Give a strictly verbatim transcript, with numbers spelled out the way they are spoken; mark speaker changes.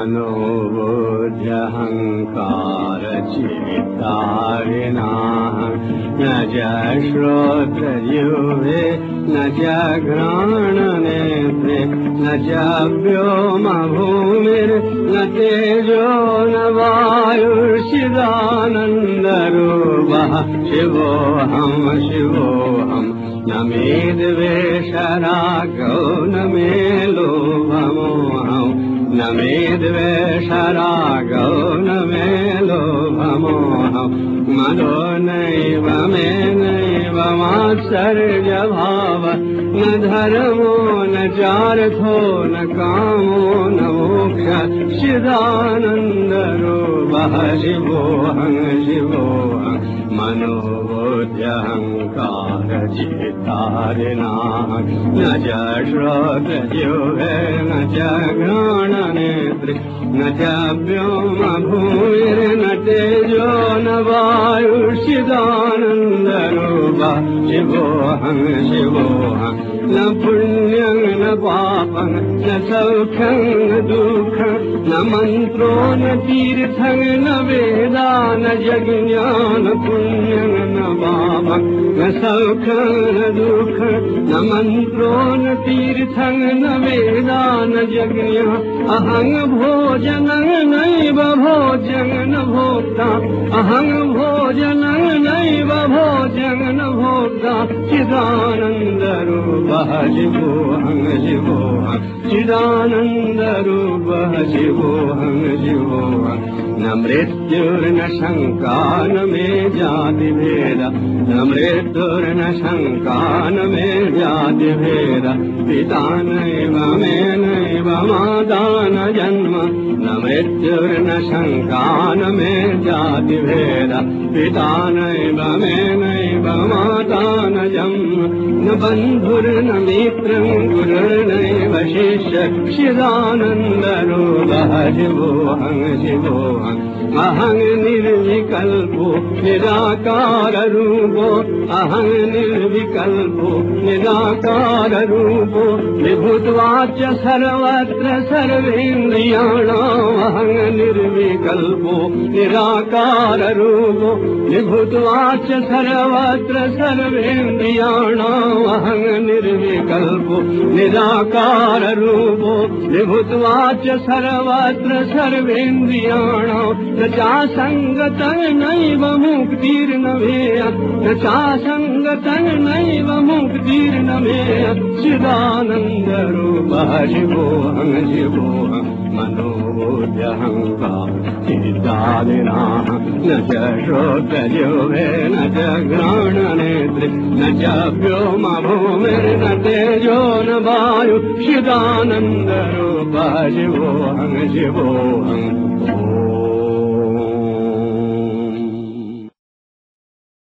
Speaker 1: मनोबुद्ध्यहङ्कारचित्तारिणाः न च श्रोत्रजिह्वे न च घ्राणनेत्रे न च व्योमभूमिर्न तेजो न वायुर्चिदानन्दरूपः शिवोऽहं शिवोऽहं न मे द्वेषरागो न मे लोभमोहौ न मे द्वेषरागो न मे लोभमोहौ मनो नैव मे नैव मात्सर्यभाव न धर्मो न चार्थो न कामो न मोक्ष चिदानन्दरूपः शिवोऽहं शिवोऽहं मनोबुद्ध्यहङ्कारचित्तारिणाः न च श्रोत्रजिह्वे न च घ्राणनेत्रे न च व्योमभूमिर्न तेजो न वायुर्चिदानन्दरूपः शिवोऽहं शिवोऽहं न पुण्यं न पापं न सौख्यं न दुःखं न मन्त्रो न तीर्थं न वेदा न जज्ञान पुण्यं न पापं न सौख्यं न दुःखं न मन्त्रो न तीर्थं न वेदा न जज्ञान अहं भोजनं नैव भोज्यं न भोक्ता अहं भोजनं नैव भोज्यं न भोक्ता चिदानन्दरूपः शिवोऽहं शिवोऽहं चिदानन्दरूपः शिवोऽहं शिवोऽहं न मृत्युर्न शङ्का न मे जातिभेद न मृत्युर्न शङ्का न मे जातिभेद पिता नैव मे नैव माता न जन्म न मृत्युर्न शङ्का न मे जातिभेद पिता नैव मे नैव माता न जन्म न बन्धुर्न मित्रं गुरुर्नैव शिष्य चिदानन्दरूपः शिवोऽहं शिवोऽहं अहं निर्विकल्पो निराकाररूपो अहं निर्विकल्पो निराकाररूपो विभूत्वाच्च सर्वत्र सर्वेन्द्रियाणाम् अहं निर्विकल्पो निराकाररूपो विभूत्वाच्च सर्वत्र सर्वेन्द्रियाणाम् अहं निर्विकल्पो निराकाररूपो विभूत्वाच्च सर्वत्र सर्वेन्द्रियाणाम् न चासङ्गतं नैव मुक्तिर्न भेय न चासङ्गतं नैव मुक्तिर्न भेय चिदानन्दरूपः शिवोऽहं शिवोऽहं मनोबुद्ध्यहङ्कारचित्तारिणाः न च श्रोत्रजिह्वे न च घ्राणनेत्रे न च व्योमभूमिर्न तेजो न वायुः चिदानन्दरूपः शिवोऽहं शिवोऽहं